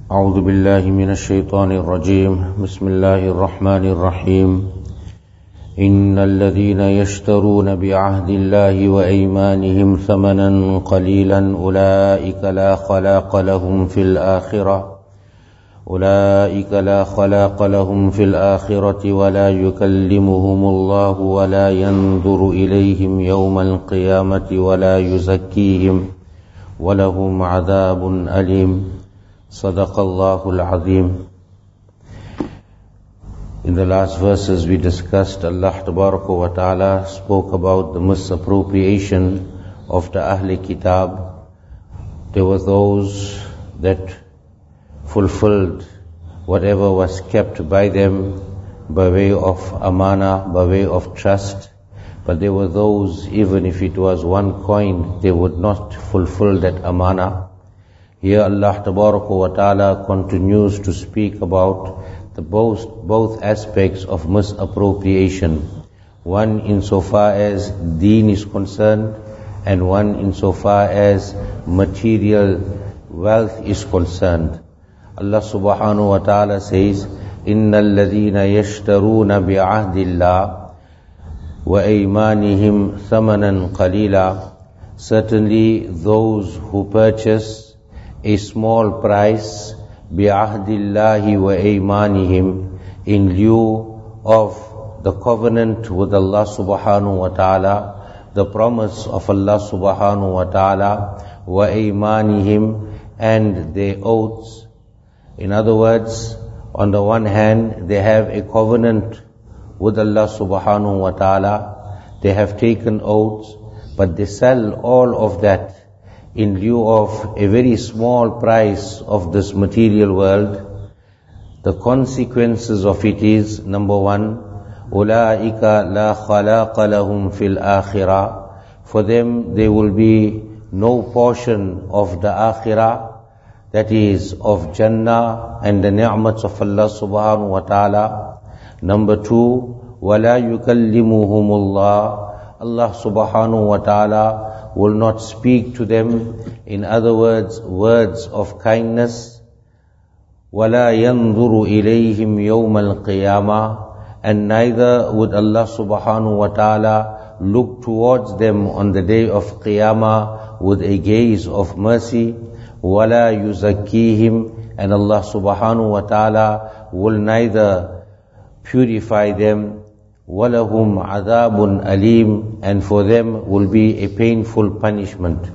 أعوذ بالله من الشيطان الرجيم بسم الله الرحمن الرحيم إن الذين يشترون بعهد الله وأيمانهم ثمنا قليلا أولئك لا خلاق لهم في الآخرة ولا يكلمهم الله ولا ينظر إليهم يوم القيامة ولا يزكيهم ولهم عذاب أليم صدق الله العظيم. In the last verses we discussed, Allah Tabaraka wa Ta'ala spoke about the misappropriation of the Ahl Kitab. There were those that fulfilled whatever was kept by them by way of amana, by way of trust. But there were those, even if it was one coin, they would not fulfill that amana. Here Allah Tabaraka wa Ta'ala continues to speak about the both aspects of misappropriation. One insofar as deen is concerned, and one insofar as material wealth is concerned. Allah Subhanahu wa Ta'ala says, إِنَّ الَّذِينَ يَشْتَرُونَ بِعَهْدِ اللَّهِ وَأَيْمَانِهِمْ ثَمَنًا قَلِيلًا. Certainly those who purchase a small price بِعَهْدِ اللَّهِ وَأَيْمَانِهِمْ in lieu of the covenant with Allah Subhanahu wa Ta'ala, the promise of Allah Subhanahu wa Ta'ala, وَأَيْمَانِهِمْ, and their oaths. In other words, on the one hand, they have a covenant with Allah Subhanahu wa Ta'ala, they have taken oaths, but they sell all of that in lieu of a very small price of this material world. The consequences of it is, number one, أُولَٰئِكَ لَا خَلَاقَ لَهُمْ فِي الْآخِرَةِ. For them there will be no portion of the akhirah, that is of Jannah and the ni'mats of Allah Subhanahu wa Ta'ala. Number two, وَلَا يُكَلِّمُهُمُ اللَّهُ. Allah Subhanahu wa Ta'ala will not speak to them, in other words, words of kindness. وَلَا يَنظُرُ إِلَيْهِمْ يَوْمَ الْقِيَامَةِ. And neither would Allah Subhanahu wa Ta'ala look towards them on the day of Qiyamah with a gaze of mercy. وَلَا يُزَكِّيهِمْ. And Allah Subhanahu wa Ta'ala will neither purify them. وَلَهُمْ عَذَابٌ أَلِيمٌ. And for them will be a painful punishment.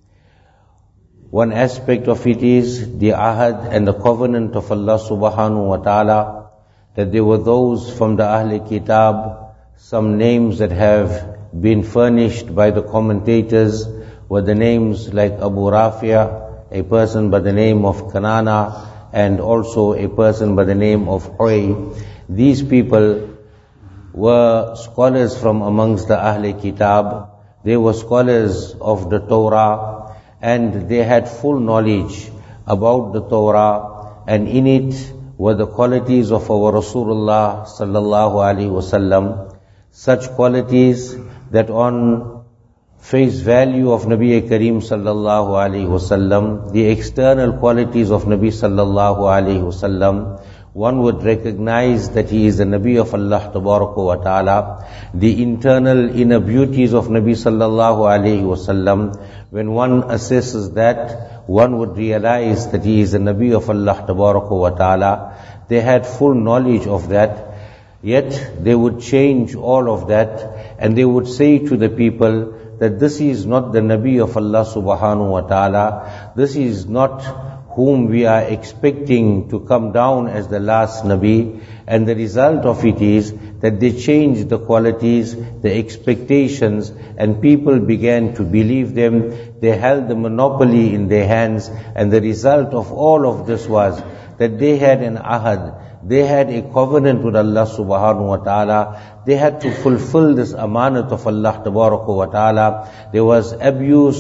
One aspect of it is the ahad and the covenant of Allah Subhanahu wa Ta'ala, that there were those from the Ahl Kitab, some names that have been furnished by the commentators were the names like Abu Rafi'a, a person by the name of Kanana, and also a person by the name of Huy. These people were scholars from amongst the Ahl Kitab. They were scholars of the Torah, and they had full knowledge about the Torah, and in it were the qualities of our Rasulullah sallallahu alaihi wasallam, such qualities that on face value of Nabi Kareem sallallahu alaihi wasallam, the external qualities of Nabi sallallahu alaihi wasallam, one would recognize that he is the Nabi of Allah Tabaraka wa Ta'ala. The internal inner beauties of Nabi sallallahu alaihi wasallam, when one assesses that, one would realize that he is the Nabi of Allah Tabaraka wa Ta'ala. They had full knowledge of that, yet they would change all of that, and they would say to the people that this is not the Nabi of Allah Subhanahu wa Ta'ala, this is not whom we are expecting to come down as the last Nabi. And the result of it is that they changed the qualities, the expectations, and people began to believe them. They held the monopoly in their hands, and the result of all of this was that they had an ahad, they had a covenant with Allah Subhanahu wa Ta'ala. They had to fulfill this amanat of Allah Tabaraka wa Ta'ala. There was abuse,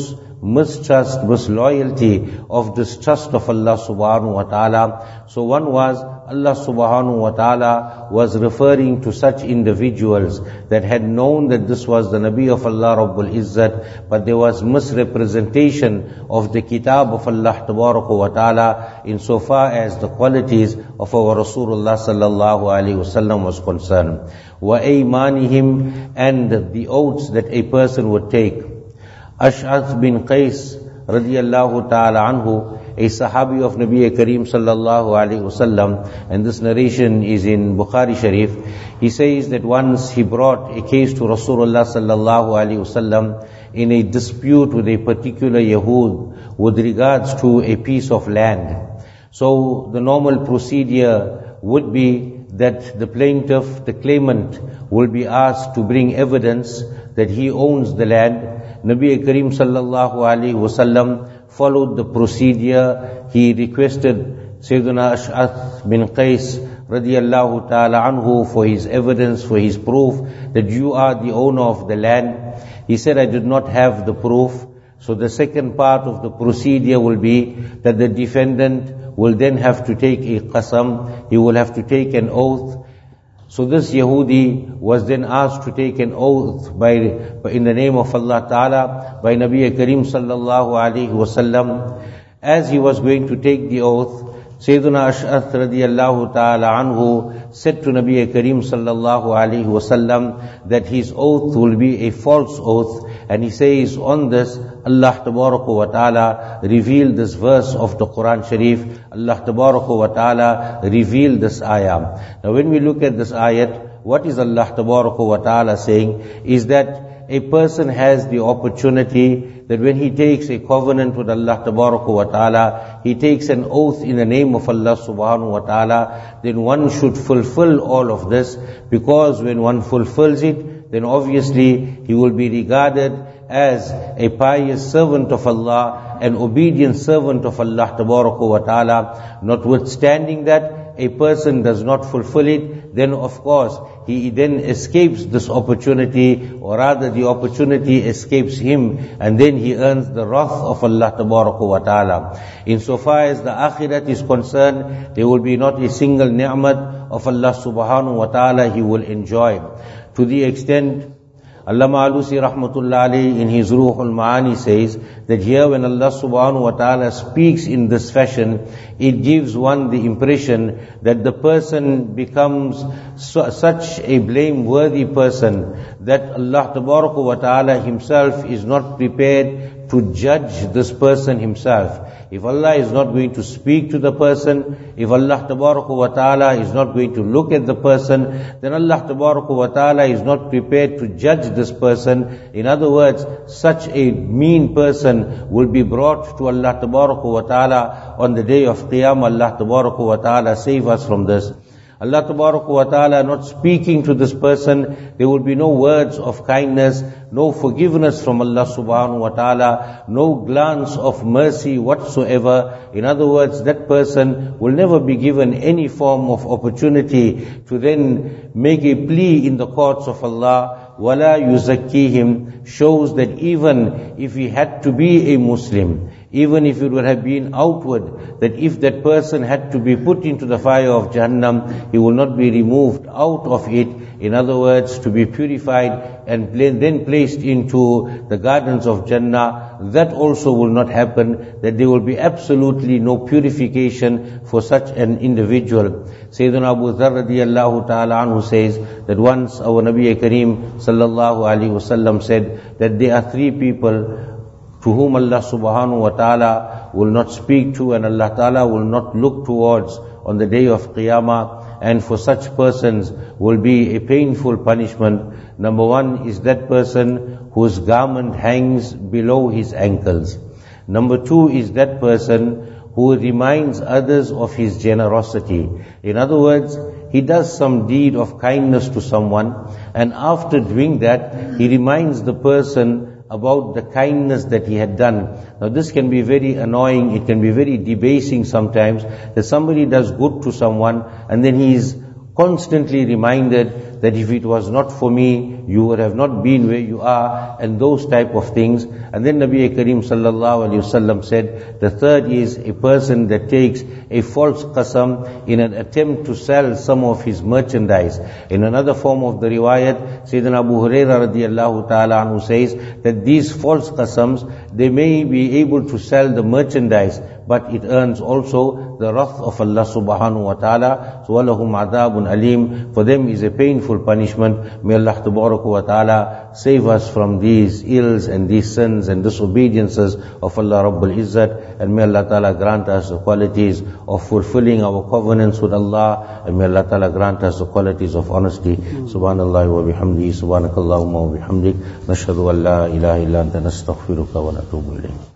mistrust, misloyalty, of distrust of Allah subhanahu wa ta'ala. So one was, Allah subhanahu wa ta'ala was referring to such individuals that had known that this was the Nabi of Allah Rabbul Izzat, but there was misrepresentation of the Kitab of Allah Tabaraka wa ta'ala insofar as the qualities of our Rasulullah sallallahu alaihi wasallam was concerned. Wa aymanihim, and the oaths that a person would take. Ash'ath bin Qais radiyallahu ta'ala anhu, a Sahabi of Nabi Kareem sallallahu alaihi wasallam, and this narration is in Bukhari Sharif. He says that once he brought a case to Rasulullah sallallahu alaihi wasallam in a dispute with a particular Yahud with regards to a piece of land. So the normal procedure would be that the plaintiff, the claimant, will be asked to bring evidence that he owns the land. Nabi Kareem sallallahu alaihi wasallam followed the procedure. He requested Sayyidina Ash'ath bin Qais radiyallahu ta'ala anhu for his evidence, for his proof that you are the owner of the land. He said, I did not have the proof. So the second part of the procedure will be that the defendant will then have to take a qasam, he will have to take an oath. So this Yahudi was then asked to take an oath in the name of Allah Ta'ala by Nabi Kareem sallallahu alaihi wasallam. As he was going to take the oath, Sayyiduna Ash'ath radiyallahu ta'ala anhu said to Nabi Kareem sallallahu alaihi wasallam that his oath will be a false oath, and he says on this, Allah tabaraka wa ta'ala revealed this verse of the Quran Sharif. Allah tabaraka wa ta'ala revealed this ayah. Now when we look at this ayat, what is Allah tabaraka wa ta'ala saying is that a person has the opportunity that when he takes a covenant with Allah tabaraka wa ta'ala, he takes an oath in the name of Allah subhanahu wa ta'ala, then one should fulfill all of this, because when one fulfills it, then obviously he will be regarded as a pious servant of Allah, an obedient servant of Allah tabaraka wa ta'ala. Notwithstanding that, a person does not fulfill it, then of course he then escapes this opportunity, or rather the opportunity escapes him, and then he earns the wrath of Allah tabaraka wa ta'ala. Insofar as the akhirat is concerned, there will be not a single ni'mat of Allah subhanahu wa ta'ala he will enjoy. To the extent, Allama Alusi rahmatullah alayhi in his Ruhul Ma'ani says that here when Allah subhanahu wa ta'ala speaks in this fashion, it gives one the impression that the person becomes such a blameworthy person that Allah tabaraka wa ta'ala himself is not prepared to judge this person himself. If Allah is not going to speak to the person, if Allah tabaraka wa ta'ala is not going to look at the person, then Allah tabaraka wa ta'ala is not prepared to judge this person. In other words, such a mean person will be brought to Allah tabaraka wa ta'ala on the day of Qiyamah. Allah tabaraka wa ta'ala save us from this. Allah tabaraka wa ta'ala not speaking to this person, there will be no words of kindness, no forgiveness from Allah subhanahu wa ta'ala, no glance of mercy whatsoever. In other words, that person will never be given any form of opportunity to then make a plea in the courts of Allah. Wala yuzakkihim shows that even if he had to be a Muslim, even if it would have been outward, that if that person had to be put into the fire of Jahannam, he will not be removed out of it. In other words, to be purified and then placed into the gardens of Jannah, that also will not happen, that there will be absolutely no purification for such an individual. Sayyidina Abu Dharr radiyallahu ta'ala anhu says that once our Nabi Kareem sallallahu alaihi wasallam said that there are three people to whom Allah subhanahu wa ta'ala will not speak to, and Allah ta'ala will not look towards on the day of Qiyamah, and for such persons will be a painful punishment. Number one is that person whose garment hangs below his ankles. Number two is that person who reminds others of his generosity. In other words, he does some deed of kindness to someone, and after doing that, he reminds the person about the kindness that he had done. Now this can be very annoying, it can be very debasing sometimes, that somebody does good to someone and then he is constantly reminded that if it was not for me, you would have not been where you are, and those type of things. And then Nabi Kareem sallallahu alayhi wasallam said, the third is a person that takes a false qasam in an attempt to sell some of his merchandise. In another form of the riwayat, Sayyidina Abu Hurairah radiyallahu ta'ala anhu says that these false qasams, they may be able to sell the merchandise, but it earns also the wrath of Allah subhanahu wa ta'ala. So walahum adabun alim, for them is a painful punishment. May Allah tabaraka wa ta'ala save us from these ills and these sins and disobediences of Allah Rabbul Izzat, and may Allah ta'ala grant us the qualities of fulfilling our covenants with Allah, and may Allah ta'ala grant us the qualities of honesty. Subhanallah wa bihamdihi, subhanakallahumma wa bihamdik, nashhadu an la ilaha illa anta nastaghfiruka wa natubu ilayk.